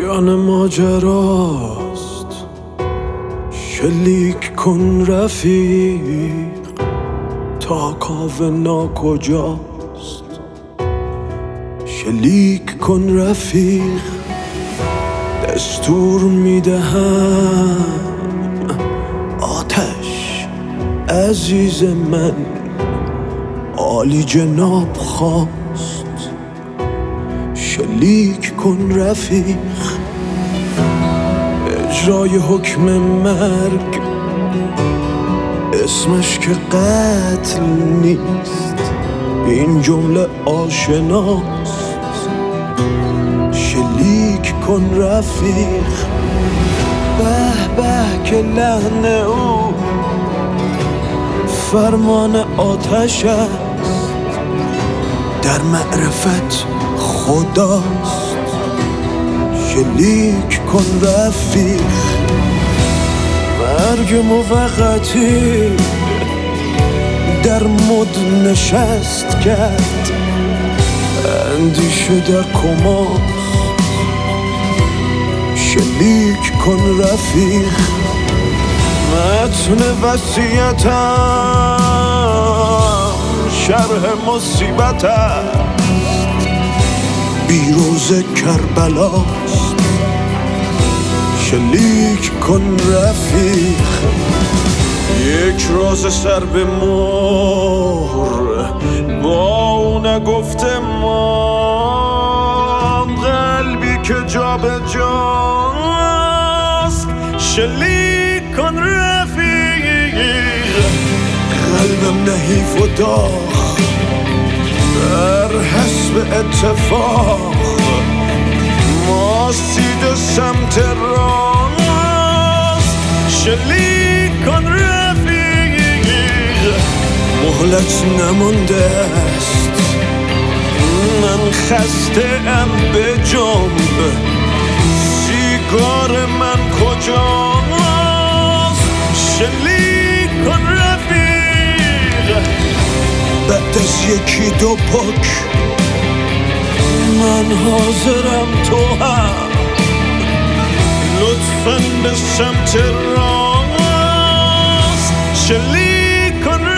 پایان ماجراست، شلیک کن رفیق تا کاوه ناکجاست. شلیک کن رفیق، دستور میدهم آتش عزیز من عالی جناب خواست. شلیک کن رفیق، اجرای حکم مرگ اسمش که قتل نیست، این جمله آشناست. شلیک کن رفیق، به به که لحن او فرمان آتش است، در معرفت خداست. شلیک کن رفیق، مرگ موقتی در مد نشست کرد، اندیشه در کماست. شلیک کن رفیق، متن وصیتم شرح مصیبت است، بیروز کربلاست. شلیک کن رفیق، یک راز سر به مهر با او نگفته ما، قلبی که جا به جاست. شلیک کن رفیق، قلبم نحیف و داغ در حسب اتفاق، ما سید سمت راست. شلیک کن رفیق، مهلت نمانده است، من خسته ام به جنب، سیگار من کجاست؟ شلیک کن رفیق، بعد از یکی دو پک من حاضرم، تو هم لطفاً به سمت راست. شلیک کن رفیق.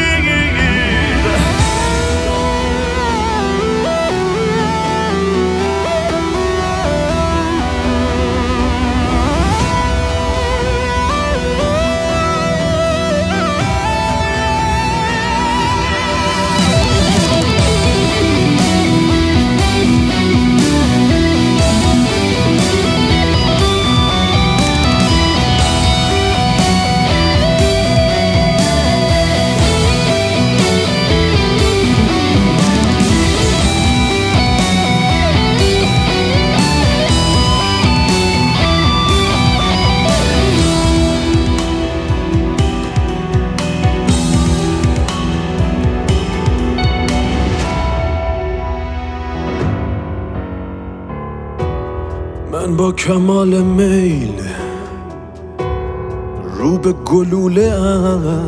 من با کمال میل رو به گلوله ام،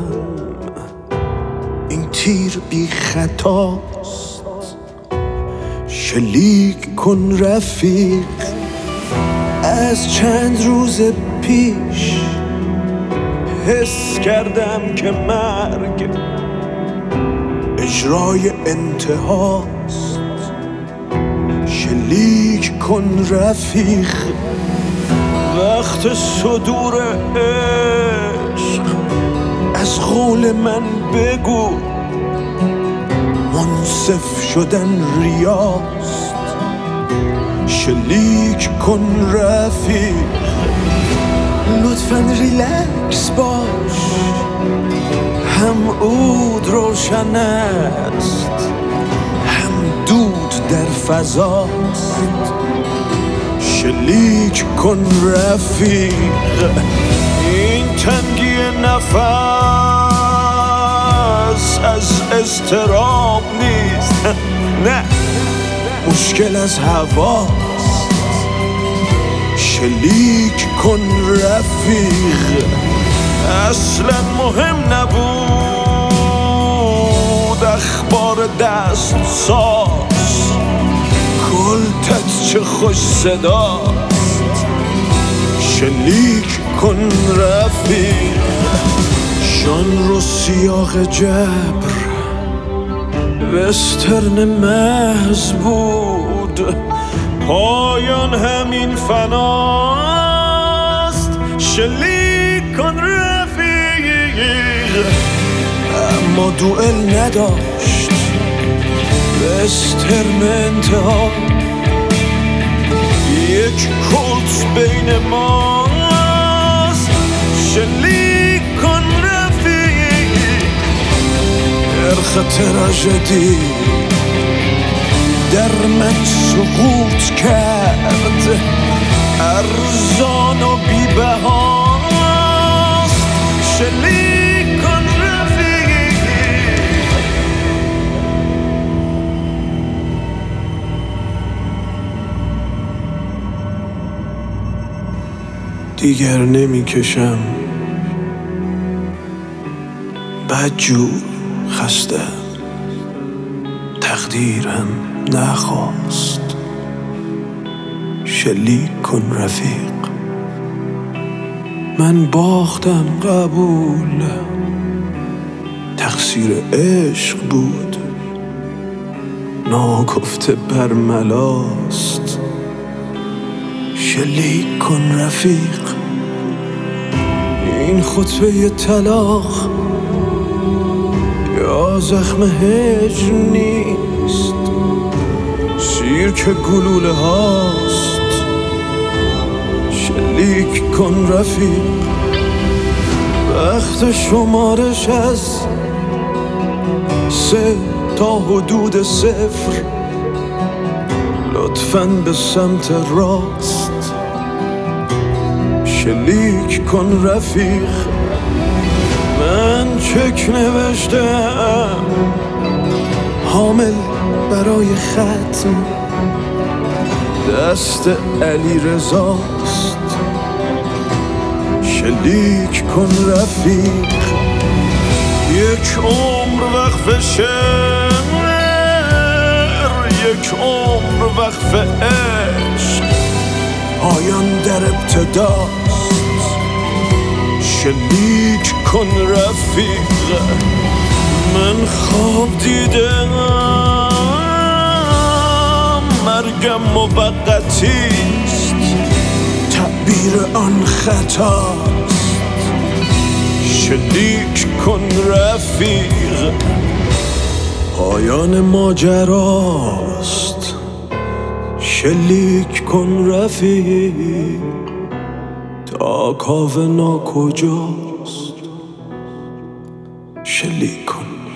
این تیر بی خطاست. شلیک کن رفیق، از چند روز پیش حس کردم که مرگ اجرای انتهاست. شلیک کن رفیق، وقت صدور عشق از قول من بگو، منصف شدن ریاست. شلیک کن رفیق، لطفاً ریلکس باش، هم عود روشن است، هم دود در فضاست. شلیک کن رفیق، این تنگی نفس از اضطراب نیست، نه مشکل از هواست. شلیک کن رفیق، اصلا مهم نبود اخبار دست ساز، کلتت چه خوش صداست. شلیک کن رفیق. جان رو سیاق جبر وسترن محض بود، پایان همین فناست. شلیک کن رفیق. اما دوئل نداشت وسترن انتها، یک کلت بین ماست. شلیک کن رفیق. نرخ تراژدی در من سقوط کرد، ارزان و بی‌بهاست. شلیک کن رفیق. دیگر نمیکشم بدجور خسته، تقدیرم نخواست. شلیک کن رفیق. من باختم قبول، تقصیر عشق بود، ناگفته برملاست. شلیک کن رفیق. این خطبه طلاق یا زخم هجر نیست، سیرک گلوله هاست. شلیک کن رفیق. وقت شمارش از 3 تا حدود 0، لطفاً به سمت راست. شلیک کن رفیق. من چک نوشتم حامل برای ختم، دست علی رضاست. شلیک کن رفیق. یک عمر وقف شعر، یک عمر وقف عشق، پایان در ابتداست. شلیک کن رفیق. من خواب دیدم مرگم موقتیست، تعبیر آن خطاست. شلیک کن رفیق. پایان ماجراست. شلیک کن رفیق. تا کاوه ناکجاست. شلیک کن.